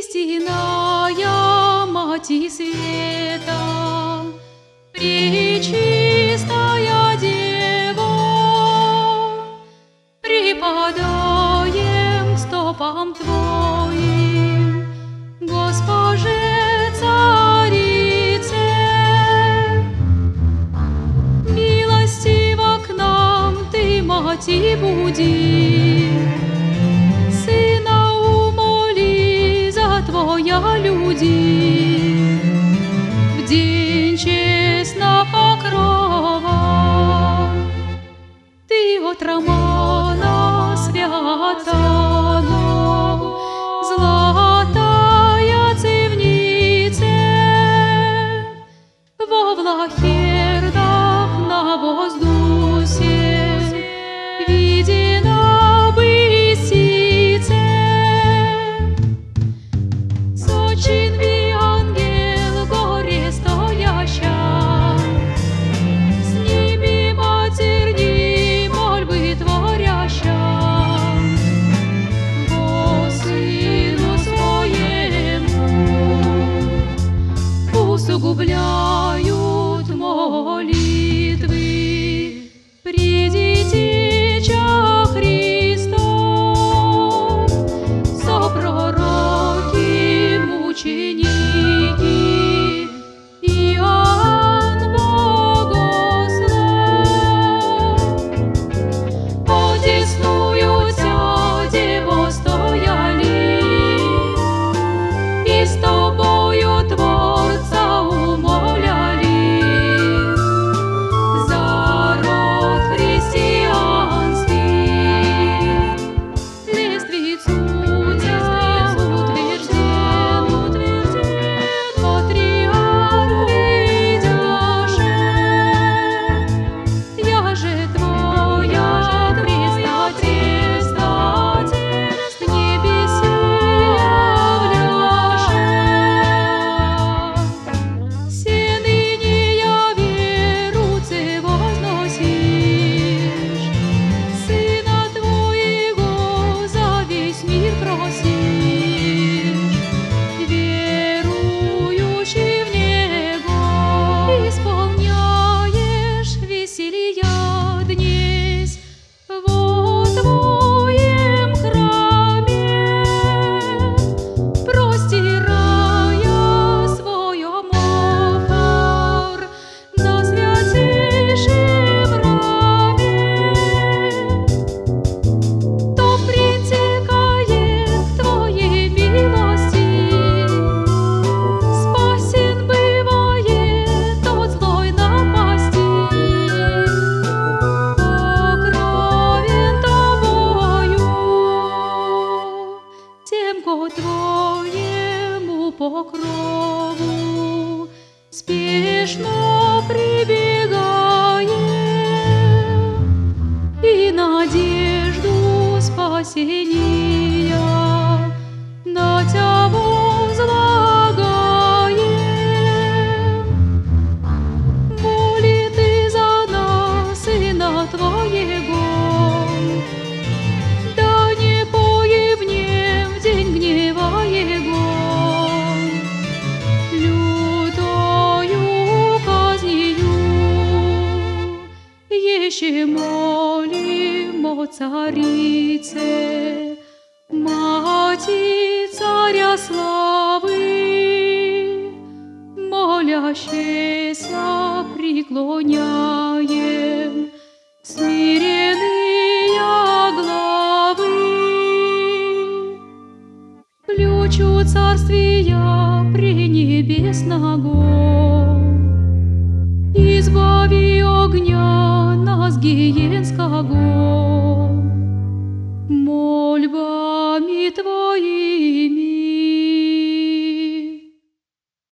Истинная Мати света, Пречистая Дева, припадаем к стопам Твоим, Госпоже Царице. Милостиво к нам Ты, Мати, буди, Сына умоли за Твоя люди. В день честно покрова Ты от романа святого, золотая цивнице, во влахердах на воздусе видена бысице. Сочин ви ангел горе стояща, с ними матерни мольбы творяща. Во Сыну Своему усугубляют молитвы. Придите, ча Христов, сопророки, мученики, Иоанн Богослов. Одесную Тя, Дево, стояли, и с Тобою Творца умоляли. За род христианский листвицу Тя утвержден, патриарх видяше. Я же Твоя предстательство в небесе являше. Все ныне я веруце возносишь, Сына Твоего за весь мир просишь. Верующий в Него исполняешь веселья днесь во Твоем храме, простирая свой омофор на святейшем раме. То притекает к Твоей милости, спасен бывает от злой напасти. Покровен Тобою тем, ко Твоему покрову спешно прибегаем, и надежду спасения на Тя возлагаем. Моли Ты за нас, Сына Твоего, да не погибнем в день гнева Его, лютою казнью. Еще молим о Царице, Мати Царя славы, молящейся преклоняем смиренные главы. Ключу царствия пренебесного, избави огня нас гиенского.